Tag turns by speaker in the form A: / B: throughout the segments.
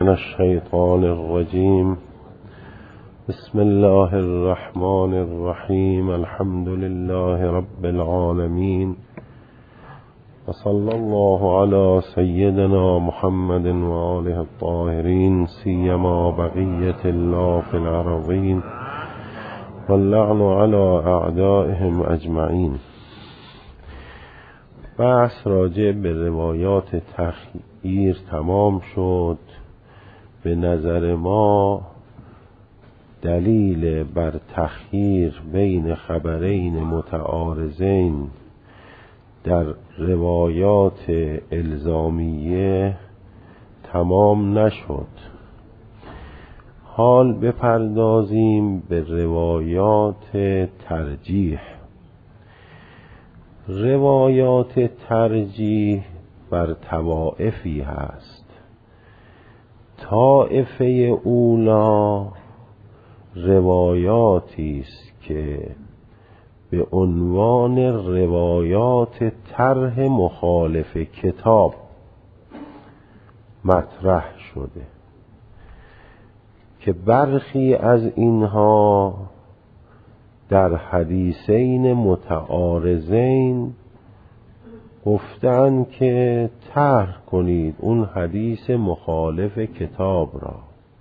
A: من الشیطان الرجیم. بسم الله الرحمن الرحیم. الحمد لله رب العالمین و صلی الله علی سیدنا محمد و آله الطاهرین، سیما بقیة الله فی الارضین واللعن علی اعدائهم اجمعین. بحث راجع به روایات تخییر تمام شد. به نظر ما دلیل بر تخییر بین خبرین متعارضین در روایات الزامیه تمام نشد. حال بپردازیم به روایات ترجیح. روایات ترجیح بر طوائفی هست. طائفه اولا روایاتی است که به عنوان روایات طرح مخالف کتاب مطرح شده که برخی از اینها در حدیثین متعارضین گفتن که طرح کنید اون حدیث مخالف کتاب را.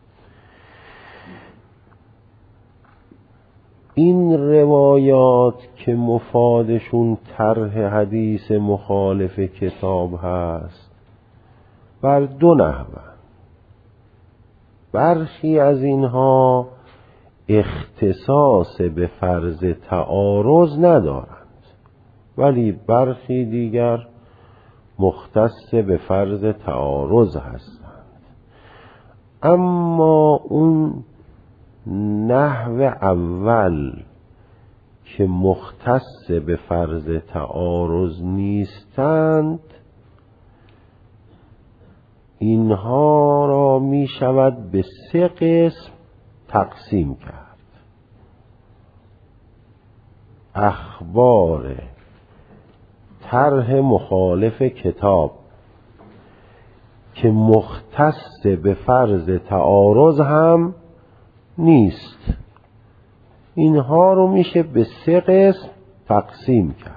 A: این روایات که مفادشون طرح حدیث مخالف کتاب هست بر دو نحوه. برخی از اینها اختصاص به فرض تعارض ندارند، ولی برخی دیگر مختص به فرض تعارض هستند. اما اون نحو اول که مختص به فرض تعارض نیستند، اینها را می شود به 3 قسم تقسیم کرد. اخبار طرح مخالف کتاب که مختص به فرض تعارض هم نیست، اینها رو میشه به 3 قسم تقسیم کرد.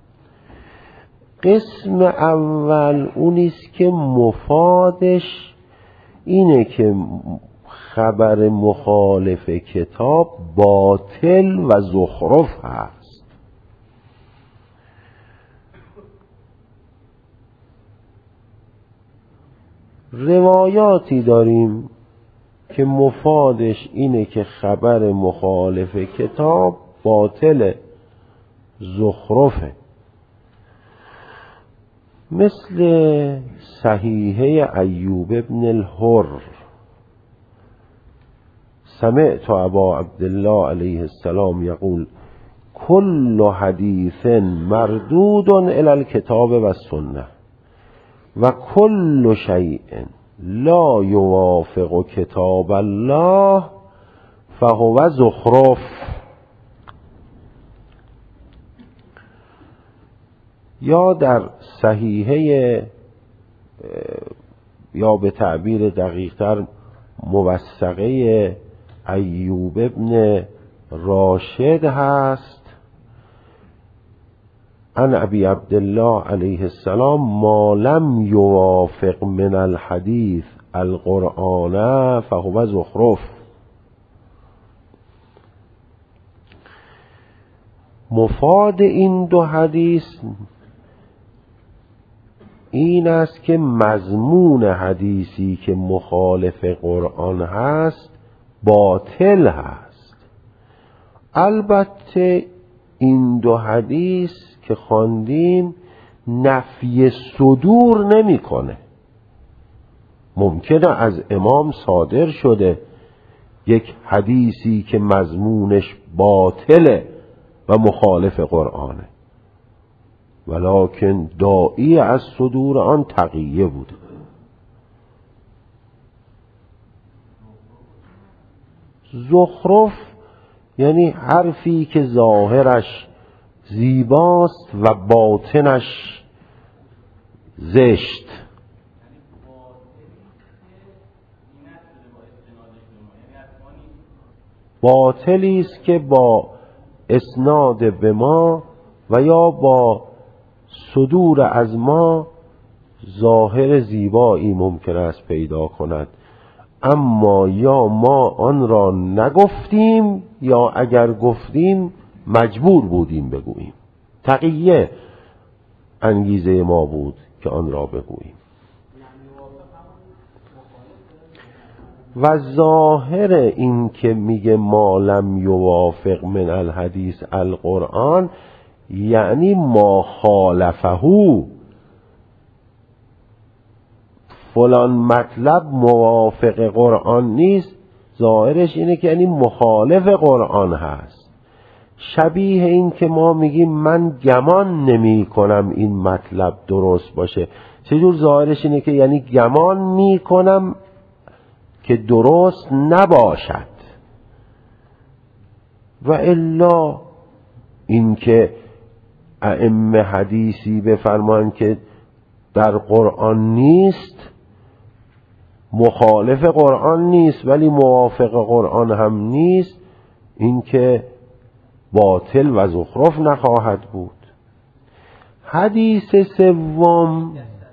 A: قسم اول اونیست که مفادش اینه که خبر مخالف کتاب باطل و زخرف هست. روایاتی داریم که مفادش اینه که خبر مخالف کتاب باطل زخرفه، مثل صحیحه ایوب ابن الحر. سمعت ابا عبدالله علیه السلام یقول کل حدیث مردود الی الکتاب و السنه و کل شیء لا یوافق کتاب الله فهو زخرف. یا در صحیحه، یا به تعبیر دقیق‌تر موثقه ایوب ابن راشد هست، عن ابی عبدالله علیه السلام ما لم یوافق من الحدیث القرآن فهو زخرف. مفاد این 2 حدیث این است که مضمون حدیثی که مخالف قرآن هست باطل هست. البته این 2 حدیث که خواندیم نفی صدور نمی کنه. ممکنه از امام صادر شده یک حدیثی که مضمونش باطله و مخالف قرآنه، ولکن داعی از صدور آن تقیه بود. زخرف یعنی حرفی که ظاهرش زیباست و باطنش زشت. باطلی است که با اسناد به ما و یا با صدور از ما ظاهر زیبایی ممکن است پیدا کند، اما یا ما آن را نگفتیم یا اگر گفتیم مجبور بودیم بگوییم. تقیه انگیزه ما بود که آن را بگوییم. و ظاهر این که میگه ما لم یوافق من الحدیث القرآن یعنی ما خالفه، فلان مطلب موافق قرآن نیست، ظاهرش اینه که یعنی مخالف قرآن هست. شبیه این که ما میگیم من گمان نمی کنم این مطلب درست باشه، چجور ظاهرش اینه که یعنی گمان می کنم که درست نباشد. و الا این که ائمه حدیثی بفرمان که در قرآن نیست، مخالف قرآن نیست ولی موافق قرآن هم نیست، این که باطل و زخرف نخواهد بود. حدیث سوم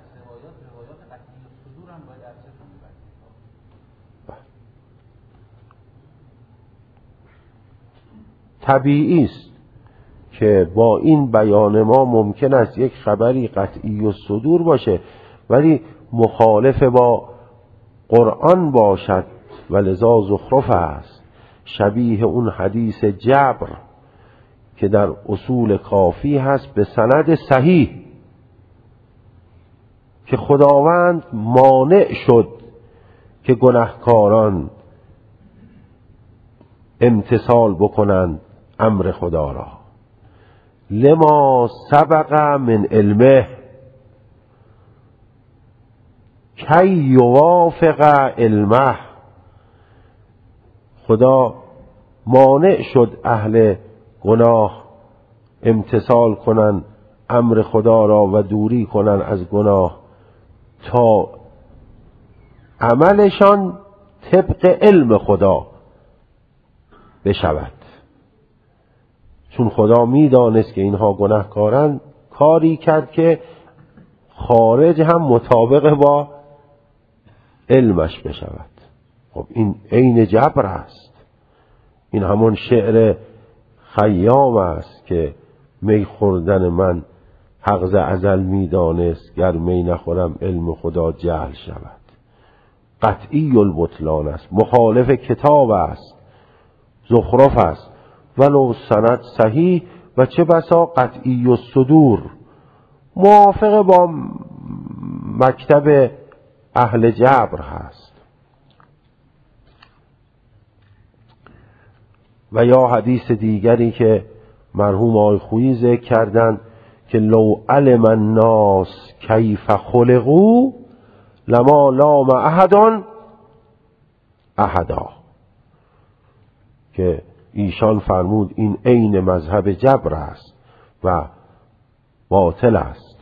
A: طبیعی است که با این بیان ما ممکن است یک خبری قطعی الصدور باشه ولی مخالف با قرآن باشد و لذا زخرف است. شبیه اون حدیث جبر که در اصول کافی هست به سند صحیح که خداوند مانع شد که گناهکاران امتثال بکنند امر خدا را، لما سبق من علمه کی یوافق علمه. خدا مانع شد اهل گناه امتثال کنن امر خدا را و دوری کنن از گناه تا عملشان طبق علم خدا بشود. چون خدا میدانست که اینها گناهکارند، کاری کرد که خارج هم مطابق با علمش بشود. خب این عین جبر است. این همون شعر خیام است که می خوردن من حق ز ازل میدانست، گر می نخورم علم خدا جهل شود. قطعی البطلان است، مخالف کتاب است، زخرف است، ولو سند صحیح و چه بسا قطعی الصدور، موافق با مکتب اهل جبر هست. و یا حدیث دیگری که مرحوم آقای خویی ذکر کردند که لو علم الناس کیف خلقوا لما لام احد احدا، که ایشان فرمود این عین مذهب جبر است و باطل است.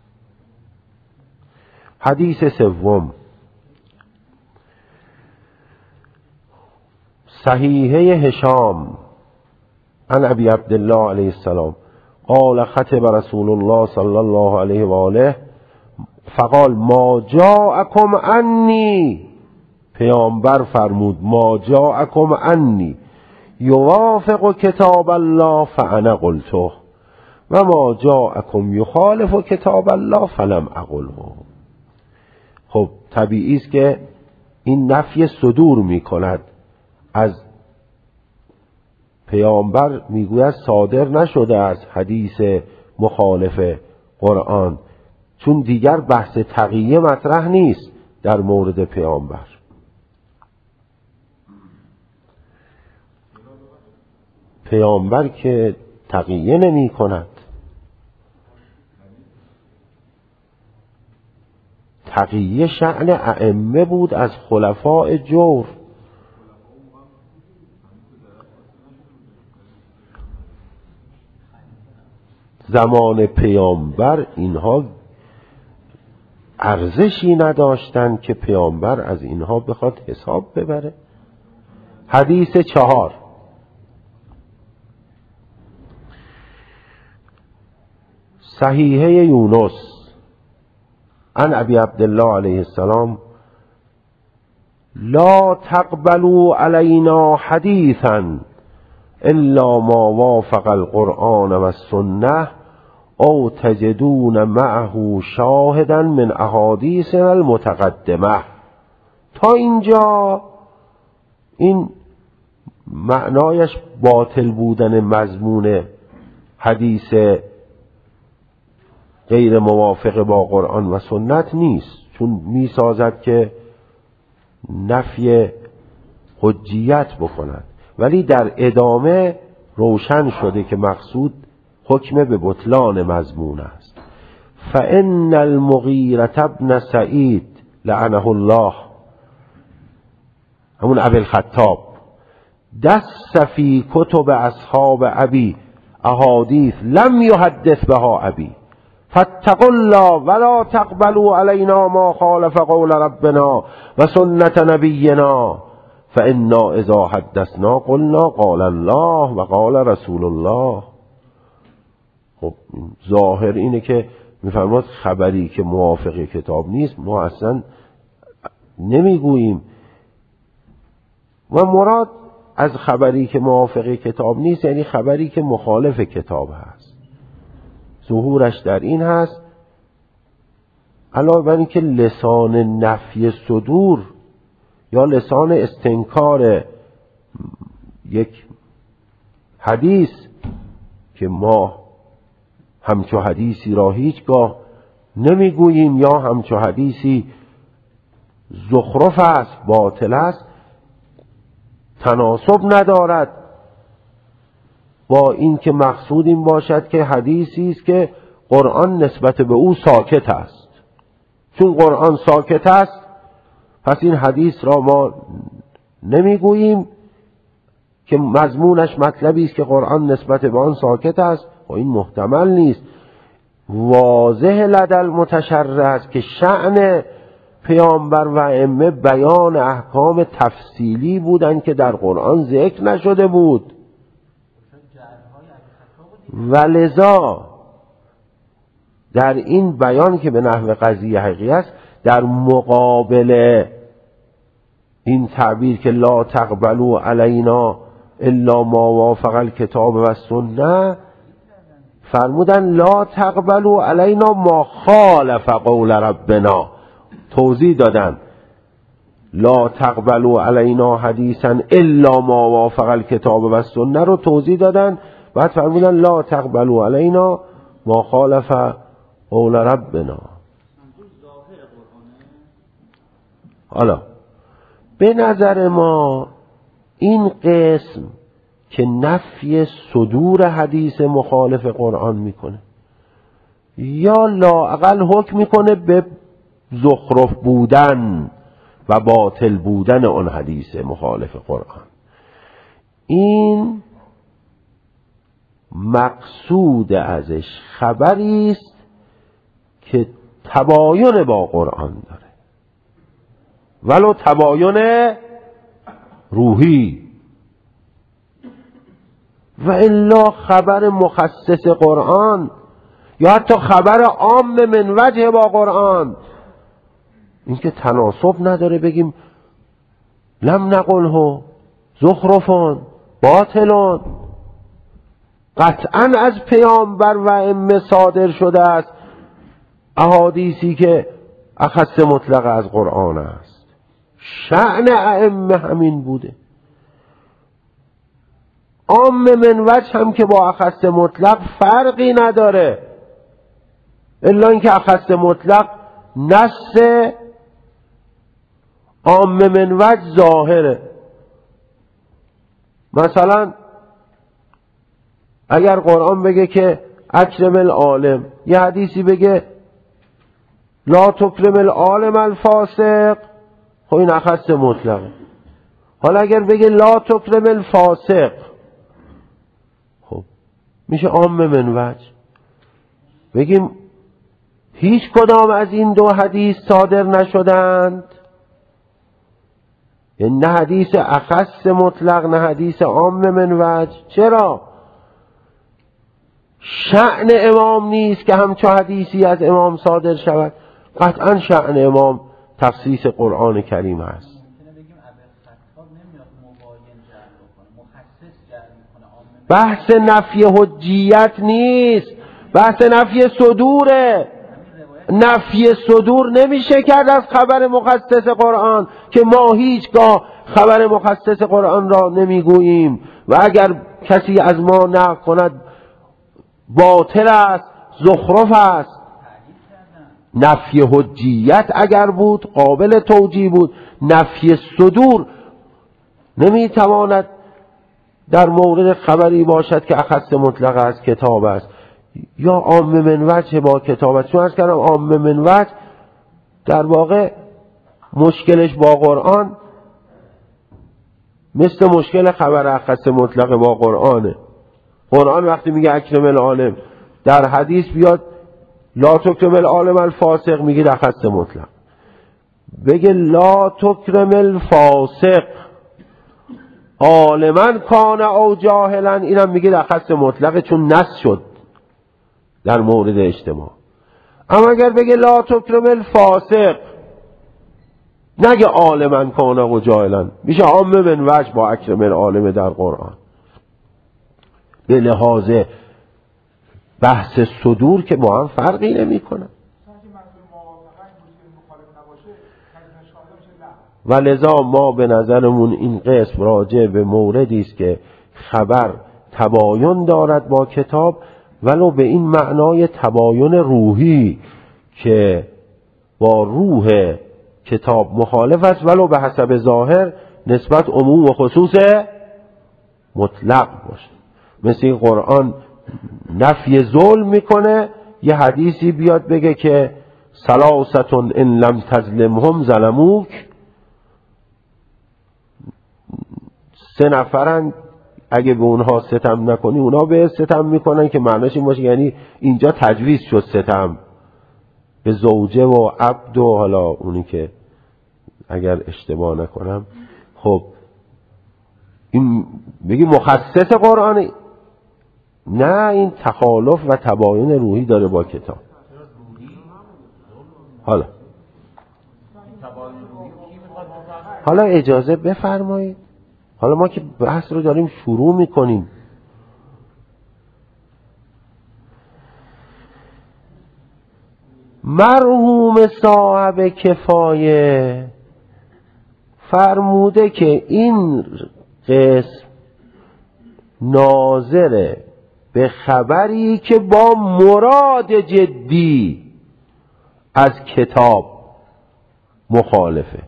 A: حدیث سوم صحیحه هشام عن ابی عبدالله علیه السلام قال خطب رسول الله صلی الله علیه و آله فقال ما جاءکم عنی، پیامبر فرمود ما جاءکم عنی یوافق کتاب الله فانا قلته و ما جاءکم یخالف کتاب الله فلم اقله. خب طبیعی است که این نفی صدور می کند از پیامبر، میگوید صادر نشده از حدیث مخالف قرآن، چون دیگر بحث تقیه مطرح نیست در مورد پیامبر. پیامبر که تقیه نمی کند، تقیه شأن ائمه بود از خلفاء جور. زمان پیامبر اینها ارزشی نداشتند که پیامبر از اینها بخواد حساب ببره. حدیث 4 صحیحه یونس عن ابی عبدالله علیه السلام لا تقبلوا علینا حدیثا الا ما وافق القرآن و السنه او تجدون معه شاهدا من احادیث المتقدمه. تا اینجا این معنایش باطل بودن مضمون حدیث غیر موافق با قرآن و سنت نیست، چون میسازد که نفی حجیت بکند، ولی در ادامه روشن شده که مقصود حکم به بطلان مضمون است. فإن المغیرة ابن سعید لعنه الله، همون ابی الخطاب، دس فی کتب اصحاب ابی احادیث لم یحدث بها ابی فاتقوا الله ولا تقبلوا علینا ما خالف قول ربنا و سنت نبینا فإنا اذا حدثنا قلنا قال الله و قال رسول الله. خب ظاهر اینه که میفرماد خبری که موافق کتاب نیست ما اصلا نمیگوییم، و مراد از خبری که موافق کتاب نیست یعنی خبری که مخالف کتاب هست. ظهورش در این هست علاوه بر این که لسان نفی صدور یا لسان استنکار یک حدیث که ما همچو حدیثی را هیچگاه نمیگوییم یا همچو حدیثی زخرف است، باطل است، تناسب ندارد با این که مقصود این باشد که حدیثی است که قرآن نسبت به او ساکت است. چون قرآن ساکت است پس این حدیث را ما نمیگوییم که مضمونش مطلبی است که قرآن نسبت به آن ساکت است، و این محتمل نیست. واضح لدى المتشرع است که شأن پیامبر و ائمه بیان احکام تفصیلی بودند که در قرآن ذکر نشده بود، و لذا در این بیان که به نحو قضیه حقیقی است در مقابل این تعبیر که لا تقبلوا علینا الا ما وافق الکتاب و السنه فرمودن لا تقبلوا علینا ما خالف قول ربنا، توضیح دادن لا تقبلوا علینا حدیثا الا ما وافق الکتاب و السنه رو توضیح دادن، بعد فرمودن لا تقبلوا علینا ما خالف قول ربنا. حالا به نظر ما این قسم که نفی صدور حدیث مخالف قرآن میکنه یا لااقل حکم میکنه به زخرف بودن و باطل بودن اون حدیث مخالف قرآن، این مقصود ازش خبری است که تباین با قرآن داره، ولو تباین روحی، و الا خبر مخصص قرآن یا حتی خبر عام من وجه با قرآن این که تناسب نداره بگیم لم نقله زخرفون باطلون، قطعا از پیامبر و ائمه صادر شده است احادیثی که اخص مطلق از قرآن است. شأن ائمه همین بوده. عام من وجه هم که با اخص مطلق فرقی نداره، الا اینکه اخص مطلق نص عام من وجه ظاهره. مثلا اگر قرآن بگه که اکرم العالم، یه حدیثی بگه لا تکرم العالم الفاسق، خب این اخص مطلقه. حالا اگر بگه لا تکرم الفاسق، خب میشه عام من وجه. بگیم هیچ کدام از این دو حدیث صادر نشدند، یعنی نه حدیث اخص مطلق نه حدیث عام من وجه. چرا؟ شأن امام نیست که همچو حدیثی از امام صادر شود؟ قطعا شأن امام تخصیص قرآن کریم است. بحث نفی حجیت نیست، بحث نفی صدوره. نفی صدور نمیشه کرد از خبر مخصص قرآن که ما هیچگاه خبر مخصص قرآن را نمیگوییم و اگر کسی از ما نقل کند باطل است، زخرف است. نفی حجیت اگر بود قابل توجیه بود. نفی صدور نمیتواند در مورد خبری باشد که اخص مطلق از کتاب است یا عام من وجه با کتاب است. چون از کردم عام من وجه در واقع مشکلش با قرآن مثل مشکل خبر اخص مطلق با قرآنه. قرآن وقتی میگه اکرم العالم، در حدیث بیاد لا تکرم العالم الفاسق، میگه اخص مطلق. بگه لا تکرم الفاسق عالما کان او جاهلا، اینم میگه اخص مطلق چون نص شد در مورد اجتماع. اما اگر بگه لا تکرم الفاسق نگه عالما کان او جاهلا، میشه عام من وجه با اکرم العالم در قرآن. به لحاظ بحث صدور که با هم فرقی نمی کنن. و لذا ما به نظرمون این قسم راجع به موردی است که خبر تباین دارد با کتاب، ولو به این معنای تباین روحی که با روح کتاب مخالف است، ولو به حسب ظاهر نسبت عموم و خصوص مطلق باشه. مثل این قرآن نفی ظلم میکنه، یه حدیثی بیاد بگه که ثلاثة ان لم تظلمهم ظلموک، 3 نفرن اگه به اونها ستم نکنی اونها به ستم میکنن، که معناش این باشه یعنی اینجا تجویز شد ستم به زوجه و عبد و حالا اونی که اگر اشتباه نکنم. خب این بگی مخصص قرآن، نه، این تخالف و تباین روحی داره با کتاب. حالا اجازه بفرمایید، حالا ما که بحث رو داریم شروع میکنیم. مرحوم صاحب کفایه فرموده که این قسم ناظره به خبری که با مراد جدی از کتاب مخالفه.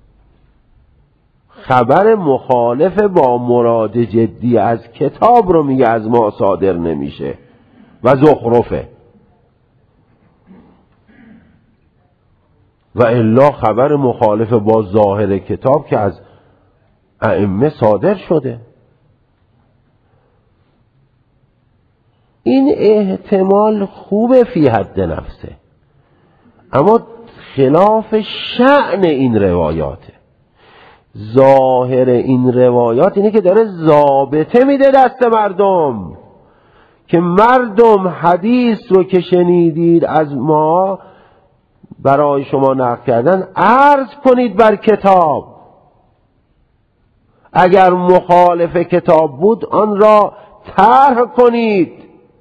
A: خبر مخالف با مراد جدی از کتاب رو میگه از ما صادر نمیشه و زخرفه، و الا خبر مخالف با ظاهر کتاب که از ائمه صادر شده. این احتمال خوبه فی حد نفسه، اما خلاف شأن این روایاته. ظاهر این روایات اینه که داره ضابطه میده دست مردم که مردم حدیث رو که شنیدید از ما برای شما نقل کردن عرض کنید بر کتاب. اگر مخالف کتاب بود آن را طرح کنید.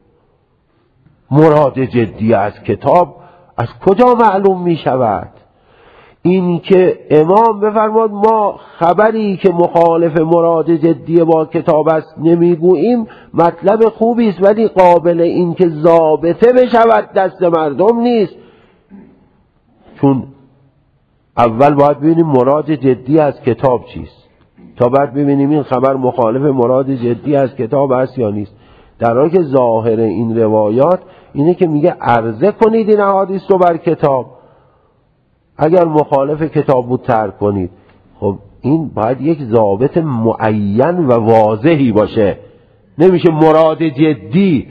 A: مراد جدی از کتاب از کجا معلوم می شود؟ این که امام بفرماد ما خبری که مخالف مراد جدی با کتاب است نمیگوییم، مطلب خوبی است، ولی قابل این که ضابطه بشود دست مردم نیست. چون اول باید ببینیم مراد جدی از کتاب چیست، تا بعد ببینیم این خبر مخالف مراد جدی از کتاب است یا نیست. در حالی که ظاهر این روایات اینه که میگه عرضه کنید این احادیث رو بر کتاب، اگر مخالف کتاب بود ترک کنید. خب این باید یک ضابط معین و واضحی باشه. نمیشه مراد جدی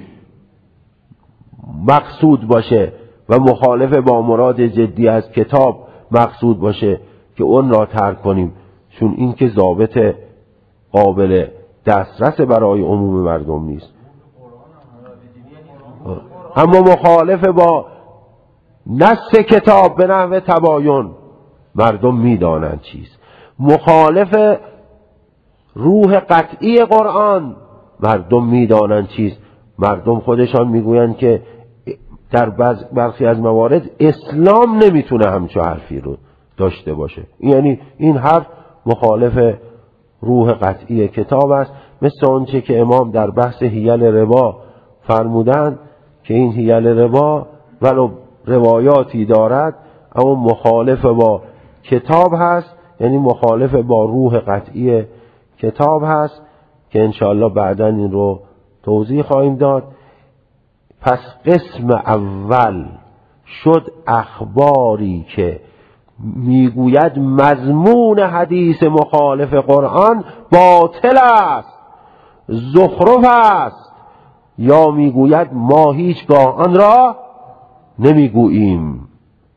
A: مقصود باشه و مخالف با مراد جدی از کتاب مقصود باشه که اون را ترک کنیم، چون این که ضابط قابل دسترس برای عموم مردم نیست. اما مخالف با نص کتاب به نحو تباین مردم میدانند چیست. مخالف روح قطعی قرآن مردم میدانند چیست. مردم خودشان میگویند که در برخی از موارد اسلام نمیتونه همچون حرفی رو داشته باشه. یعنی این حرف مخالف روح قطعی کتاب است، مثل آنچه که امام در بحث حیل ربا فرمودند که این حیل ربا ولو روایاتی دارد اما مخالف با کتاب هست، یعنی مخالف با روح قطعی کتاب هست که انشاءالله بعداً این رو توضیح خواهیم داد. پس قسم اول شد اخباری که میگوید مضمون حدیث مخالف قرآن باطل است، زخرف است، یا میگوید ما هیچگاه آن را نمیگوییم،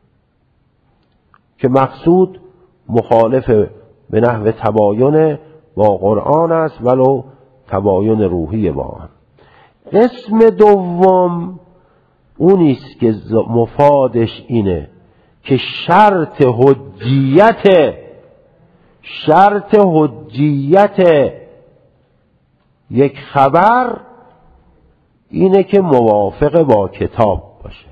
A: که مقصود مخالف به نحو تباین با قرآن است ولو تباین روحی با آن. قسم دوم اونیست که مفادش اینه که شرط حجیت یک خبر اینه که موافق با کتاب باشه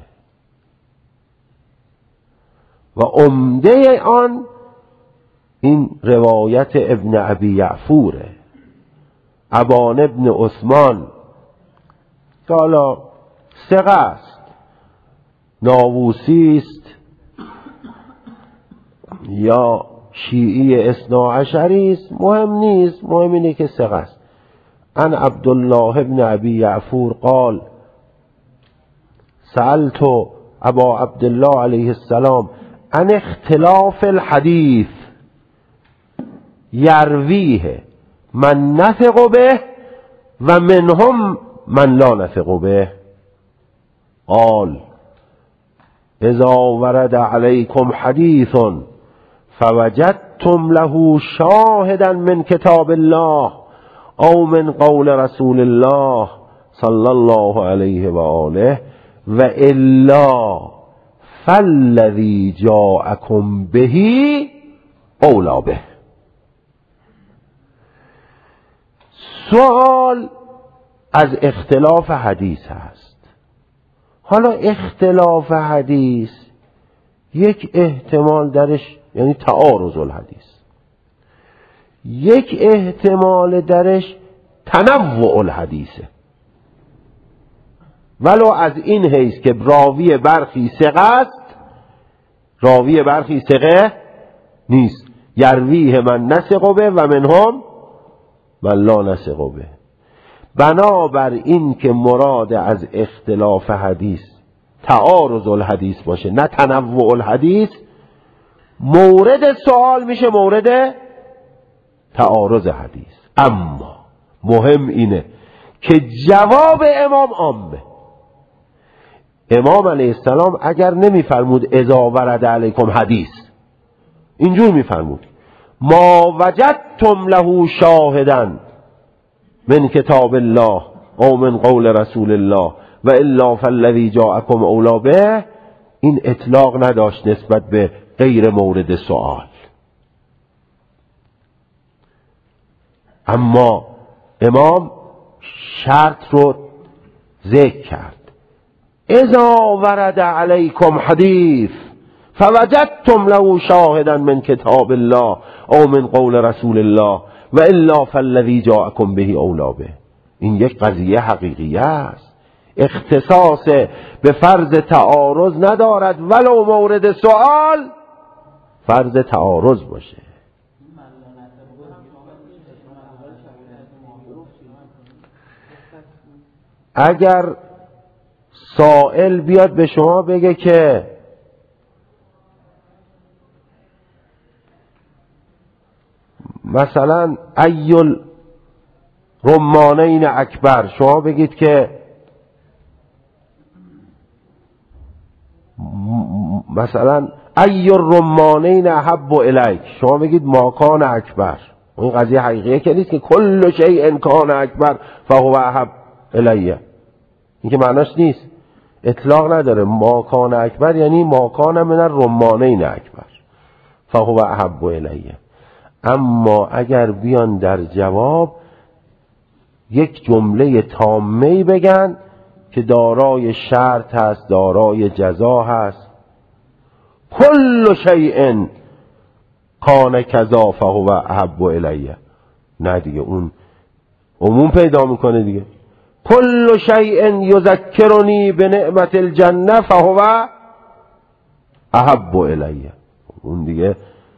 A: و عمده آن این روایت ابن ابی یعفوره، ابان ابن عثمان، که حالا ثقه است، ناووسی است یا شیعی اثناعشری است، مهم نیست، مهم اینه که ثقه است. عن عبدالله ابن ابی یعفور قال سألت ابا عبدالله علیه السلام عن اختلاف الحدیث یرویه من نثق به و منهم من لا نثق به. قال اذا ورد علیکم حدیث فوجدتم له شاهدا من کتاب الله او من قول رسول الله صلی الله علیه و آله و الا فالذی جاءکم به اولی به. سوال از اختلاف حدیث هست. حالا اختلاف حدیث یک احتمال درش یعنی تعارض الحدیث، یک احتمال درش تنوع الحدیثه، ولو از این حیث که راوی برخی ثقه است، راوی برخی ثقه نیست، یرویه من نثق به و منهم من لا نثق به. بنابر این که مراد از اختلاف حدیث تعارض الحدیث باشه نه تنوع الحدیث، مورد سوال میشه مورد تعارض حدیث. اما مهم اینه که جواب امام عامه. امام علیه السلام اگر نمیفرمود اذا ورد علیکم حدیث، اینجور میفرمود ما وجدتم له شاهدا من کتاب الله او من قول رسول الله و الا فالذی جاءکم اولی به، این اطلاق نداشت نسبت به غیر مورد سوال. اما امام شرط رو ذکر کرد، اذا ورد علیکم حدیث فوجدتم له شاهدا من کتاب الله او من قول رسول الله و الا فالذی جاءکم به اولی به. این یک قضیه حقیقیه است، اختصاص به فرض تعارض ندارد ولو مورد سوال فرض تعارض باشه. اگر سائل بیاد به شما بگه که مثلا ایل رمانین اکبر، شما بگید که مثلا ایل رمانین احب الیک، شما بگید ماکان اکبر. این قضیه حقیقیه که نیست که کل شیء کان اکبر فهو احب الیه. این که معناش نیست، اطلاق نداره. ما کان اکبر یعنی ما کان من الرمانین اکبر فهو احب الیه. اما اگر بیان در جواب یک جمله تامه‌ای بگن که دارای شرط هست، دارای جزا هست، کل شیء کان کذا فهو احب الیه، نه دیگه اون عموم پیدا میکنه دیگه. کل شیء یذکرنی بنعمت الجنه فهو احب الیه، اون دیگه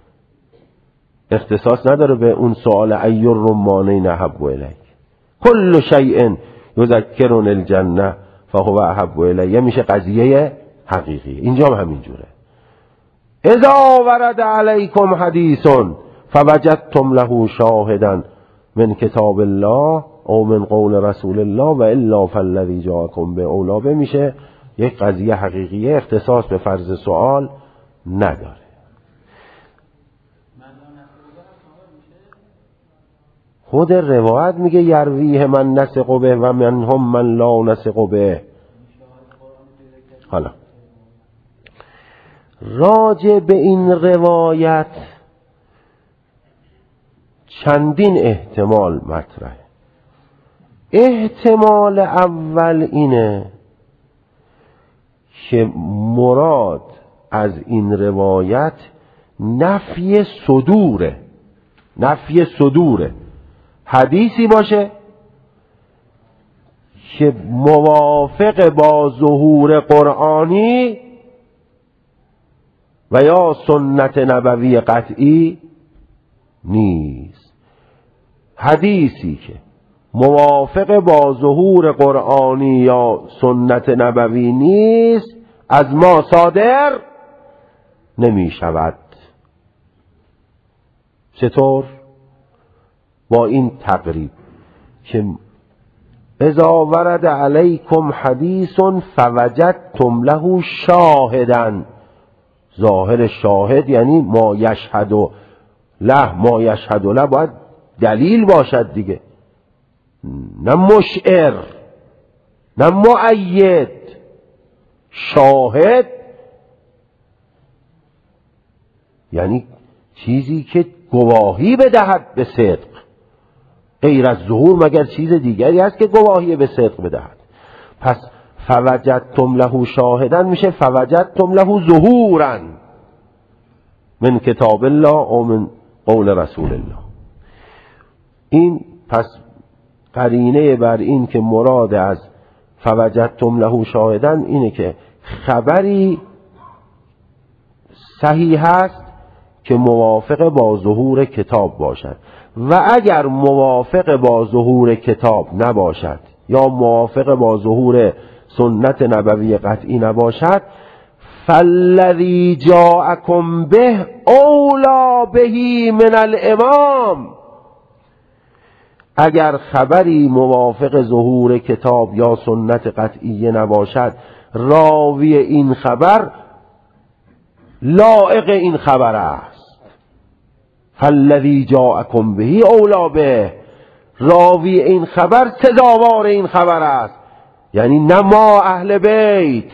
A: اختصاص نداره به اون سوال ای الرمانین احب الیه. کل شیء یذکرنی الجنه فهو احب الیه میشه قضیه حقیقی. اینجا هم همینجوره. اذا ورد علیکم حدیث فوجدتم له شاهدا من کتاب الله او من قول رسول الله و الا فالذی جاءکم به اولا میشه یک قضیه حقیقیه، اختصاص به فرض سوال نداره. خود روایت میگه یرویه من نسق به و من هم من لا نسق به. حالا راجع به این روایت چندین احتمال مطرحه. احتمال اول اینه که مراد از این روایت نفی صدوره، حدیثی باشه که موافق با ظهور قرآنی و یا سنت نبوی قطعی نیست. حدیثی که موافق با ظهور قرآنی یا سنت نبوی نیست از ما صادر نمی شود. چطور؟ با این تقریب که اذا ورد علیکم حدیث فوجدتم له شاهدا، ظاهر شاهد یعنی ما یشهد له باید دلیل باشد دیگه، نه مشعر نه مؤید. شاهد یعنی چیزی که گواهی بدهد به صدق، غیر از ظهور مگر چیز دیگری هست که گواهی به صدق بدهد. پس فوجدتم له شاهدن میشه فوجدتم له ظهورا من کتاب الله او من قول رسول الله. این پس قرینه بر این که مراد از فوجدتم له شاهدن اینه که خبری صحیح هست که موافق با ظهور کتاب باشد و اگر موافق با ظهور کتاب نباشد یا موافق با ظهور سنت نبوی قطعی نباشد فالذی جاءکم به اولا بهی من الامام. اگر خبری موافق ظهور کتاب یا سنت قطعی نباشد راوی این خبر لایق این خبر است. فالذی جاءکم بهی اولا به، راوی این خبر سزاوار این خبر است، یعنی نه ما اهل بیت.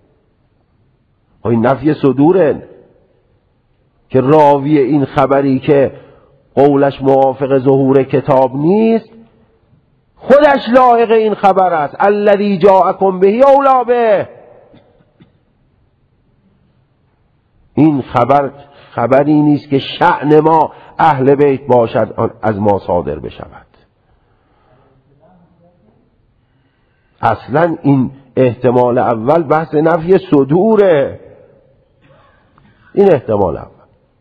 A: این نفی صدوره که راوی این خبری که قولش موافق ظهور کتاب نیست خودش لایق این خبر است. الذی جاءکم بهی اولا به، این خبری نیست که شأن ما اهل بیت باشد از ما صادر بشود. اصلا این احتمال اول بحث نفی صدوره. این احتمال اول.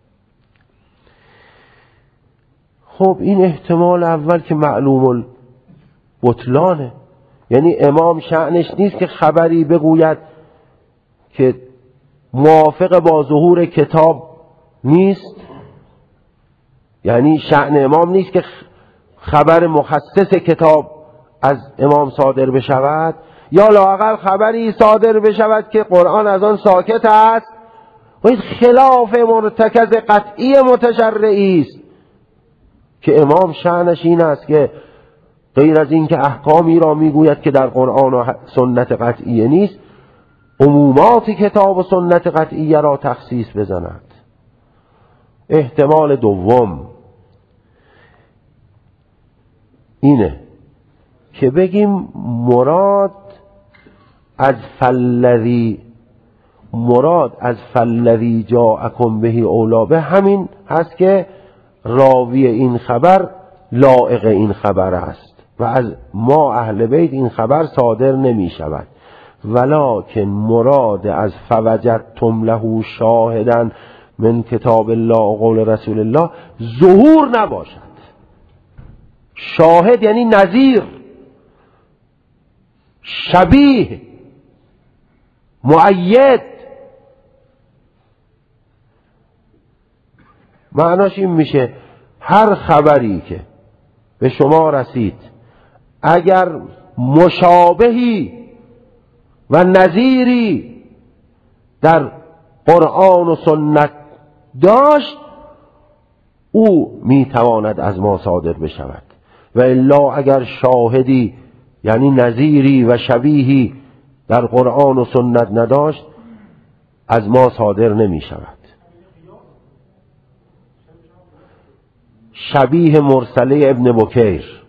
A: خب این احتمال اول که معلوم البطلانه، یعنی امام شأنش نیست که خبری بگوید که موافق با ظهور کتاب نیست، یعنی شأن امام نیست که خبر مخصص کتاب از امام صادر بشود، یا لااقل خبری صادر بشود که قرآن از آن ساکت است و این خلاف مرتکز قطعی متشرعی است که امام شأنش این است که غیر از این که احکامی را میگوید که در قرآن و سنت قطعیه نیست، عمومات کتاب و سنت قطعیه را تخصیص بزند. احتمال دوم اینه که بگیم مراد از فالذی جاءکم به اولا به همین هست که راوی این خبر لایق این خبر است و از ما اهل بیت این خبر صادر نمی شود. ولکن مراد از فوجدتم له شاهدا من کتاب الله و قول رسول الله ظهور نباشد. شاهد یعنی نظیر، شبیه، مؤید. معناش این میشه هر خبری که به شما رسید اگر مشابهی و نظیری در قرآن و سنت داشت او میتواند از ما صادر بشود، و الا اگر شاهدی یعنی نظیری و شبیهی در قرآن و سنت نداشت از ما صادر نمی شود. شبیه مرسله ابن بکیر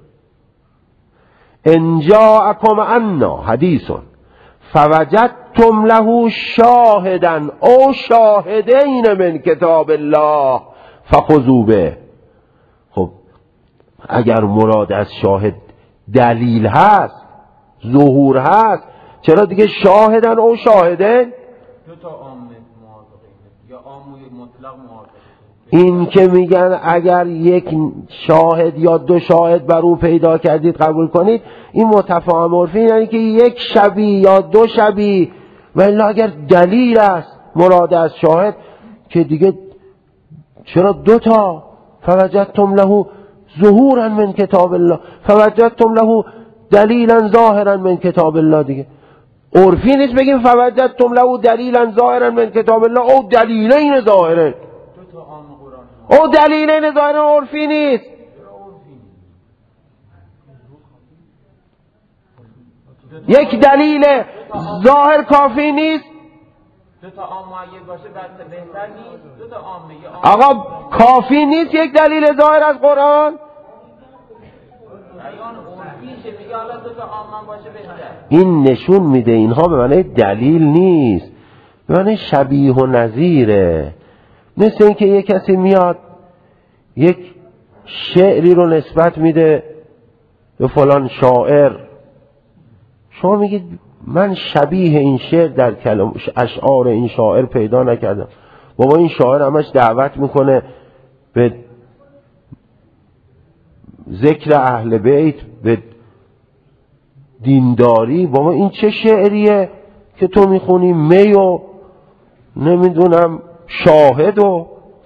A: ان جاءکم عنا حدیث فوجدتم له شاهدا او شاهدین من کتاب الله فخذوا به. خب اگر مراد از شاهد دلیل هست، ظهور هست، چرا دیگه شاهدن او شاهدین؟
B: دو تا عامه موافقه یا عامه مطلق موافقه.
A: این که میگن اگر یک شاهد یا دو شاهد بر او پیدا کردید قبول کنید، این متفاهم عرفی یعنی که یک شبیه یا دو شبیه، و الا اگر دلیل است مراد از شاهد که دیگه چرا دو تا فوجدتم له ظهورا من کتاب الله فوجدتم له دلیلا ظاهرا من کتاب الله. دیگه عرفی نیست بگیم فوجدتم له دلیلا ظاهرا من کتاب الله او دلیلین ظاهرا، او دلیلین ظاهرا عرفی نیست. یک دلیل ظاهر کافی نیست.
B: دو تا عام معید باشه بهتر نیست. دو تا عامه
A: آقا کافی نیست یک دلیل ظاهر از قرآن. این نشون میده اینها به معنی دلیل نیست، به معنی شبیه و نظیره. مثل این که یک کسی میاد یک شعری رو نسبت میده به فلان شاعر، شما میگید من شبیه این شعر در کلام اشعار این شاعر پیدا نکردم. بابا این شاعر همش دعوت میکنه به ذکر اهل بیت، به دینداری. بابا این چه شعریه که تو میخونی؟ می و نمیدونم شاهد و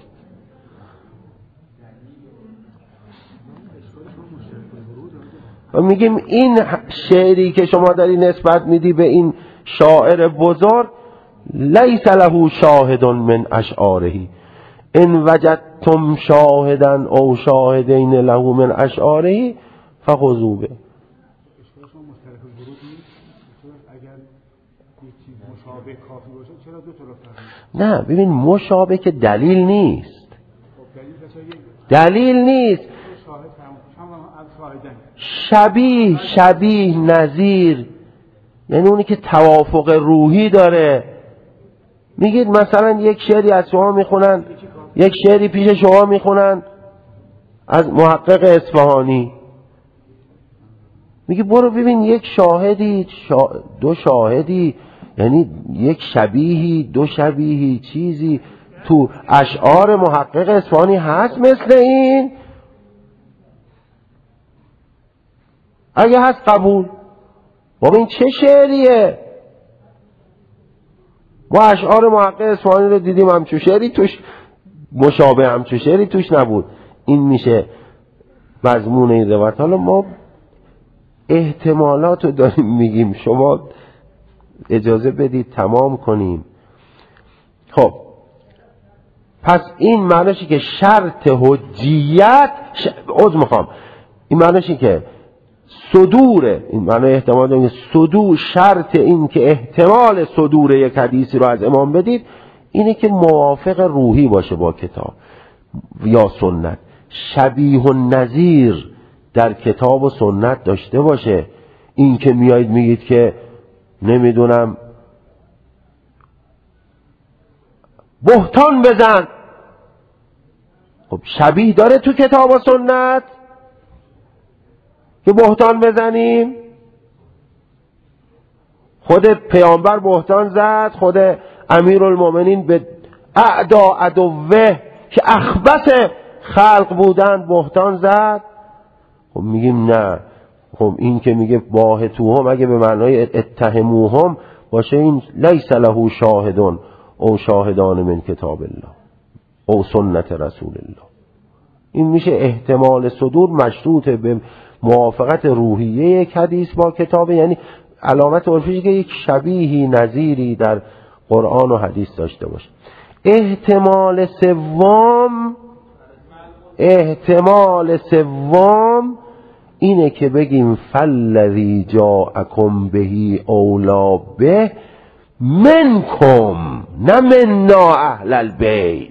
A: میگیم این شعری که شما داری نسبت میدی به این شاعر بزرگ لیس له شاهد من اشعاره ان وجدتم شاهدا او شاهدین له من اشعاره فخذوا به. نه ببین مشابه که دلیل نیست، دلیل نیست. شبیه نظیر یعنی اونی که توافق روحی داره. میگید مثلا یک شعری از شما میخونن، یک شعری پیش شما میخونن از محقق اصفهانی، میگی برو ببین یک شاهدی دو شاهدی، یعنی یک شبیهی دو شبیهی چیزی تو اشعار محقق اصفهانی هست مثل این؟ اگه هست قبول. بابا این چه شعریه؟ ما اشعار محقق اصفهانی رو دیدیم همچون شعری توش مشابه همچون شعری توش نبود. این میشه مضمون این روایت. حالا ما احتمالات رو داریم میگیم، شما اجازه بدید تمام کنیم. خب پس این معنیشه که شرط حجیت این معنیشه که صدور، این معنی احتمال داریم، صدور، شرط این که احتمال صدور یک حدیثی رو از امام بدید اینه که موافق روحی باشه با کتاب یا سنت، شبیه و نظیر در کتاب و سنت داشته باشه. این که میایید میگید که نمیدونم بهتان بزن، خب شبیه داره تو کتاب و سنت که بهتان بزنیم؟ خود پیامبر بهتان زد، خود امیرالمومنین به اعدا عدوه که اخبث خلق بودن بهتان زد. خب میگیم نه، خب این که میگه باهتوهم اگه به معنای اتهموهم باشه، این لیس له شاهدون او شاهدان من کتاب الله او سنت رسول الله. این میشه احتمال صدور مشروط به موافقت روحیه یک حدیث با کتاب، یعنی علامت عرفی که یک شبیهی نظیری در قرآن و حدیث داشته باشه. احتمال سوم اینه که بگیم فالذی جاءکم بهی اولا به منکم، نه منا اهل البیت.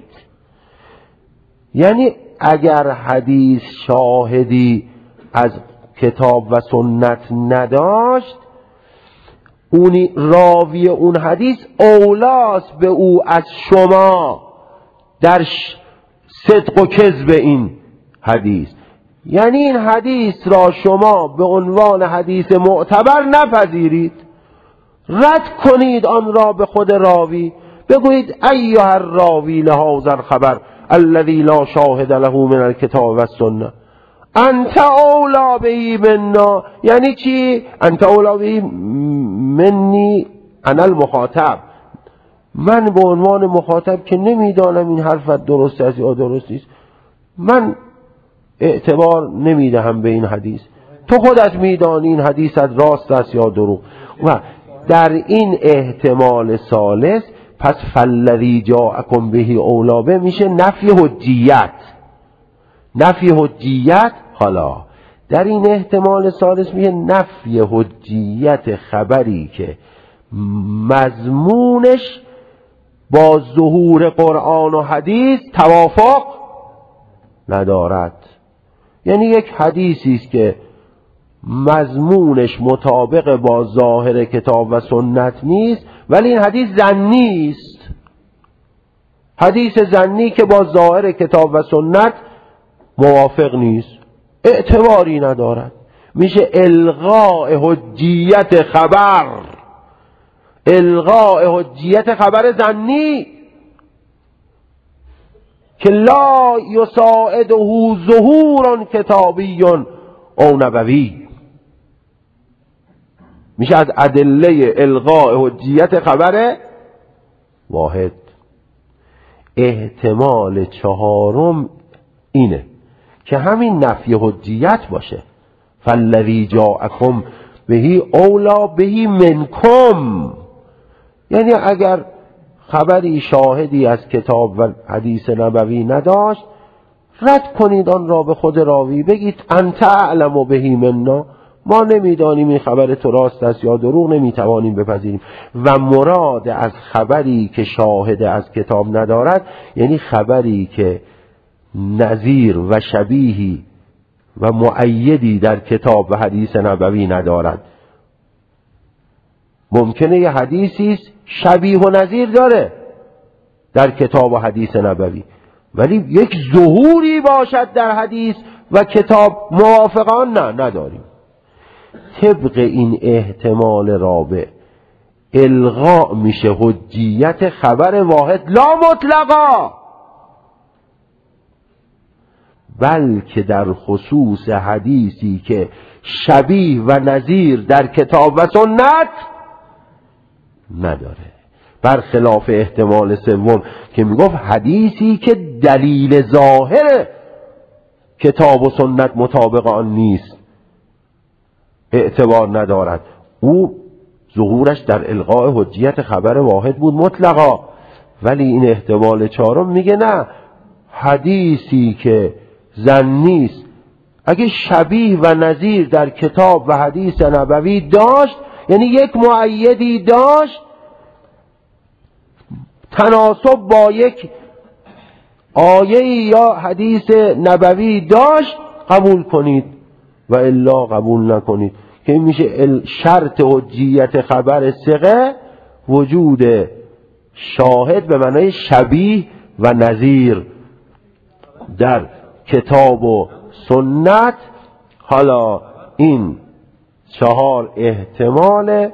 A: یعنی اگر حدیث شاهدی از کتاب و سنت نداشت، اونی راوی اون حدیث اولاست به او از شما در صدق و کذب این حدیث. یعنی این حدیث را شما به عنوان حدیث معتبر نپذیرید، رد کنید آن را به خود راوی، بگویید ایها الراوی لهذا الخبر الذي لا شاهد له من الكتاب والسنه انت اولا بهی منا. یعنی چی؟ انت اولا بهی منی انا المخاطب، من به عنوان مخاطب که نمیدانم این حرفت درست است یا درست نیست، من اعتبار نمیدهم به این حدیث، تو خودت میدانی این حدیثت راست است یا دروغ. و در این احتمال ثالث پس فالذی جاءکم بهی اولا به میشه نفی حجیت. حالا در این احتمال ثالث میشه نفی حجیت خبری که مضمونش با ظهور قرآن و حدیث توافق ندارد. یعنی یک حدیثی است که مضمونش مطابق با ظاهر کتاب و سنت نیست، ولی این حدیث ظنی است، حدیث ظنی که با ظاهر کتاب و سنت موافق نیست، اعتباری ندارد، میشه الغاء حجیت خبر ظنی که لا یساعده ظهور کتابی او نبوی. میشه از ادله الغاء حجیت خبر واحد. احتمال چهارم اینه که همین نفی حجیت باشه، فالذی جاءکم بهی اولا بهی منکم. یعنی اگر خبری شاهدی از کتاب و حدیث نبوی نداشت، رد کنید آن را به خود راوی، بگید انت اعلم بهی منا، ما نمیدانیم این خبر تو راست است یا دروغ، نمیتوانیم بپذیریم. و مراد از خبری که شاهد از کتاب ندارد یعنی خبری که نظیر و شبیهی و مؤیدی در کتاب و حدیث نبوی ندارد. ممکنه یه حدیثی شبیه و نظیر داره در کتاب و حدیث نبوی، ولی یک ظهوری باشد در حدیث و کتاب موافقان نداریم. طبق این احتمال رابع الغاء میشه حجیت خبر واحد لا مطلقا، بلکه در خصوص حدیثی که شبیه و نظیر در کتاب و سنت نداره، برخلاف احتمال سوم که میگفت حدیثی که دلیل ظاهر کتاب و سنت مطابق آن نیست اعتبار ندارد. او ظهورش در الغاء حجیت خبر واحد بود مطلقا. ولی این احتمال چهارم میگه نه، حدیثی که ظنی است اگه شبیه و نظیر در کتاب و حدیث نبوی داشت، یعنی یک مؤیدی داشت تناسب با یک آیه یا حدیث نبوی داشت، قبول کنید و الا قبول نکنید. که میشه شرط حجیت خبر ثقه وجود شاهد به معنای شبیه و نظیر در کتاب و سنت. حالا این 4 احتمال،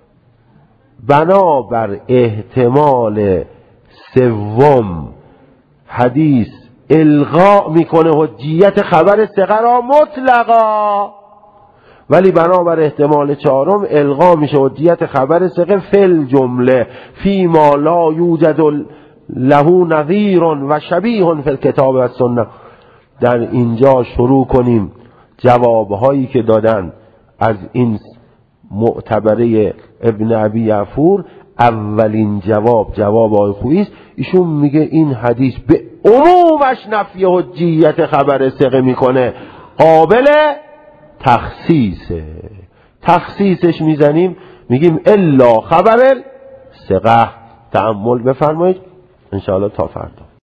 A: بنابر احتمال سوم حدیث الغا میکنه حجیت خبر ثقه را مطلقا، ولی بنابر احتمال 4 الغا میشه حجیت خبر ثقه فل جمله فی ما لا یوجد له نظیر و شبیه فی الکتاب و سنت. در اینجا شروع کنیم جوابهایی که دادن از این معتبره ابن ابی یعفور. اولین جواب آقای خویی است. ایشون میگه این حدیث به عمومش نفی حجیت خبر ثقه میکنه، قابل تخصیصه. تخصیصش میزنیم میگیم الا خبر ثقه. تأمل بفرمایید ان شاء الله تا فردا.